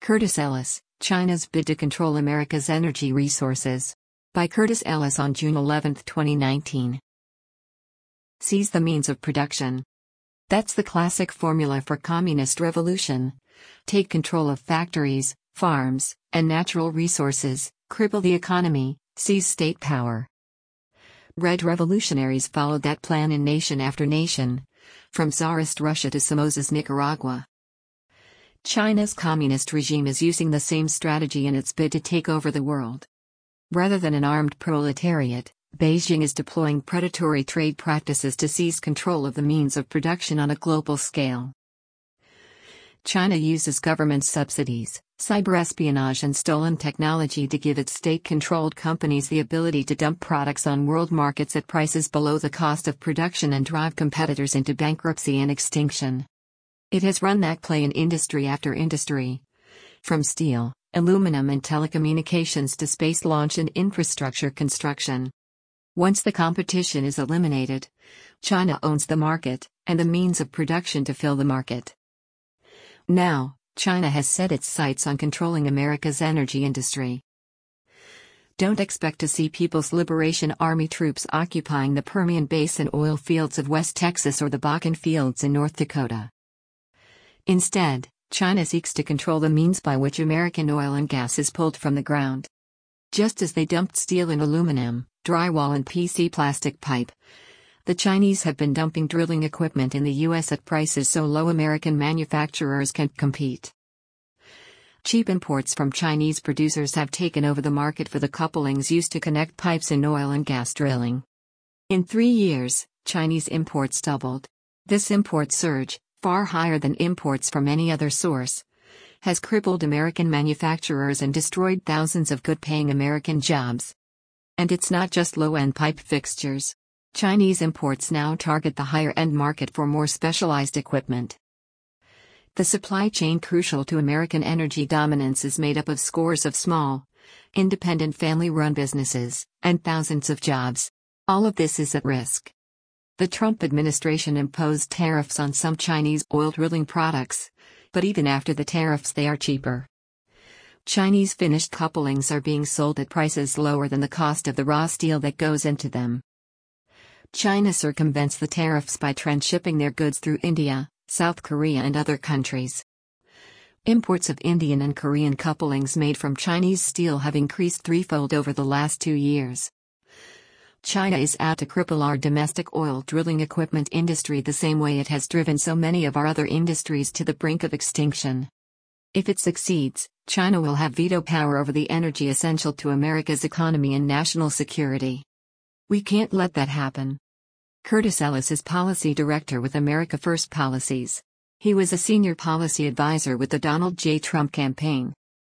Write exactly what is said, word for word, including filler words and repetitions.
Curtis Ellis, China's Bid to Control America's Energy Resources. By Curtis Ellis on June eleventh, twenty nineteen. Seize the means of production. That's the classic formula for communist revolution. Take control of factories, farms, and natural resources, cripple the economy, seize state power. Red revolutionaries followed that plan in nation after nation, from Tsarist Russia to Somoza's Nicaragua. China's communist regime is using the same strategy in its bid to take over the world. Rather than an armed proletariat, Beijing is deploying predatory trade practices to seize control of the means of production on a global scale. China uses government subsidies, cyber-espionage and stolen technology to give its state-controlled companies the ability to dump products on world markets at prices below the cost of production and drive competitors into bankruptcy and extinction. It has run that play in industry after industry. From steel, aluminum and telecommunications to space launch and infrastructure construction. Once the competition is eliminated, China owns the market, and the means of production to fill the market. Now, China has set its sights on controlling America's energy industry. Don't expect to see People's Liberation Army troops occupying the Permian Basin oil fields of West Texas or the Bakken fields in North Dakota. Instead, China seeks to control the means by which American oil and gas is pulled from the ground. Just as they dumped steel and aluminum, drywall and P C plastic pipe, the Chinese have been dumping drilling equipment in the U S at prices so low American manufacturers can't compete. Cheap imports from Chinese producers have taken over the market for the couplings used to connect pipes in oil and gas drilling. In three years, Chinese imports doubled. This import surge, far higher than imports from any other source, has crippled American manufacturers and destroyed thousands of good-paying American jobs. And it's not just low-end pipe fixtures. Chinese imports now target the higher-end market for more specialized equipment. The supply chain crucial to American energy dominance is made up of scores of small, independent family-run businesses, and thousands of jobs. All of this is at risk. The Trump administration imposed tariffs on some Chinese oil drilling products, but even after the tariffs they are cheaper. Chinese finished couplings are being sold at prices lower than the cost of the raw steel that goes into them. China circumvents the tariffs by transshipping their goods through India, South Korea and other countries. Imports of Indian and Korean couplings made from Chinese steel have increased threefold over the last two years. China is out to cripple our domestic oil drilling equipment industry the same way it has driven so many of our other industries to the brink of extinction. If it succeeds, China will have veto power over the energy essential to America's economy and national security. We can't let that happen. Curtis Ellis is Policy Director with America First Policies. He was a senior policy advisor with the Donald J. Trump campaign.